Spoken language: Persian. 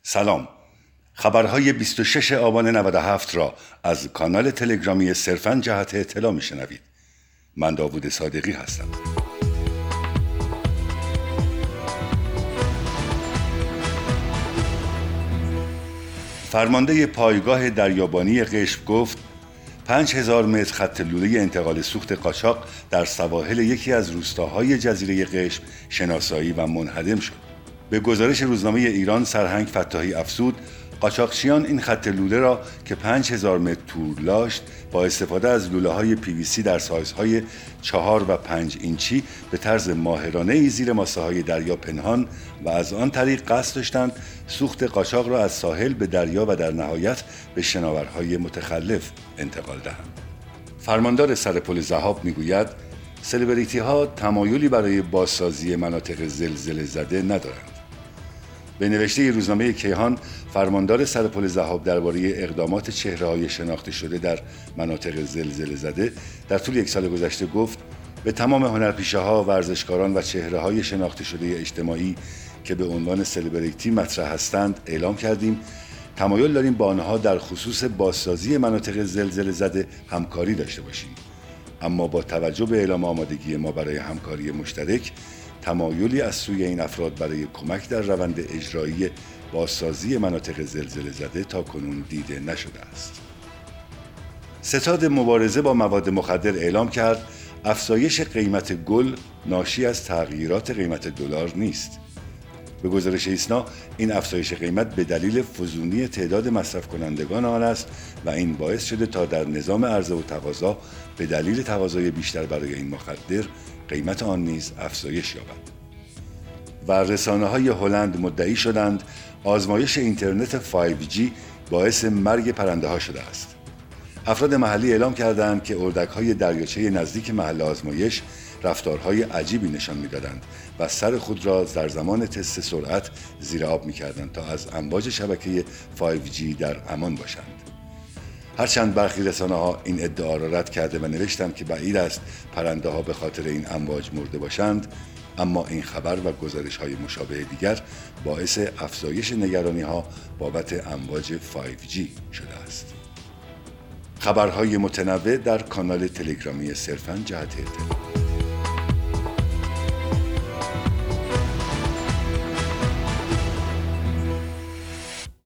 سلام. خبرهای 26 آبان 97 را از کانال تلگرامی صرفاً جهت اطلاع میشنوید. من داوود صادقی هستم. فرمانده پایگاه دریابانی قشم گفت 5000 متر خط لوله انتقال سوخت قاچاق در سواحل یکی از روستاهای جزیره قشم شناسایی و منهدم شد. به گزارش روزنامه ایران سرهنگ فتاحی افزود قاچاقچیان این خط لوله را که 5000 متر طول داشت با استفاده از لوله‌های PVC در سایزهای 4 و 5 اینچی به طرز ماهرانه‌ای زیر ماسه‌های دریا پنهان و از آن طریق قصد داشتند سوخت قاچاق را از ساحل به دریا و در نهایت به شناورهای متخلف انتقال دهند. فرماندار سرپل ضحاب میگوید سلبریتی‌ها تمایلی برای بازسازی مناطق زلزله زده ندارند. به نوشته روزنامه کیهان، فرماندار سرپل ضحاب درباره اقدامات چهره‌های شناخته شده در مناطق زلزله زده در طول یک سال گذشته گفت به تمام هنرپیشه‌ها، ورزشکاران و چهره‌های شناخته شده اجتماعی که به عنوان سلبریتی مطرح هستند اعلام کردیم تمایل داریم با آنها در خصوص بازسازی مناطق زلزله زده همکاری داشته باشیم. اما با توجه به اعلام آمادگی ما برای همکاری مشترک، تمایلی از سوی این افراد برای کمک در روند اجرایی بازسازی مناطق زلزله زده تا کنون دیده نشده است. ستاد مبارزه با مواد مخدر اعلام کرد افزایش قیمت گل ناشی از تغییرات قیمت دلار نیست. به گزارش ایسنا این افزایش قیمت به دلیل فزونی تعداد مصرف کنندگان آن است و این باعث شده تا در نظام عرضه و تقاضا به دلیل تقاضای بیشتر برای این مخدر قیمت آن نیز افزایش یابد. و رسانه‌های هلند مدعی شدند آزمایش اینترنت 5G باعث مرگ پرنده‌ها شده است. افراد محلی اعلام کردند که اردک‌های دریاچه نزدیک محل آزمایش رفتارهای عجیبی نشان می‌دادند و سر خود را در زمان تست سرعت زیر آب می‌کردند تا از امواج شبکه 5G در امان باشند. هرچند برخی رسانه‌ها این ادعا را رد کرده و نوشتند که بعید است پرنده‌ها به خاطر این امواج مرده باشند، اما این خبر و گزارش‌های مشابه دیگر باعث افزایش نگرانی‌ها بابت امواج 5G شده است. خبرهای متنوع در کانال تلگرامی صرفاً جهت اطلاع.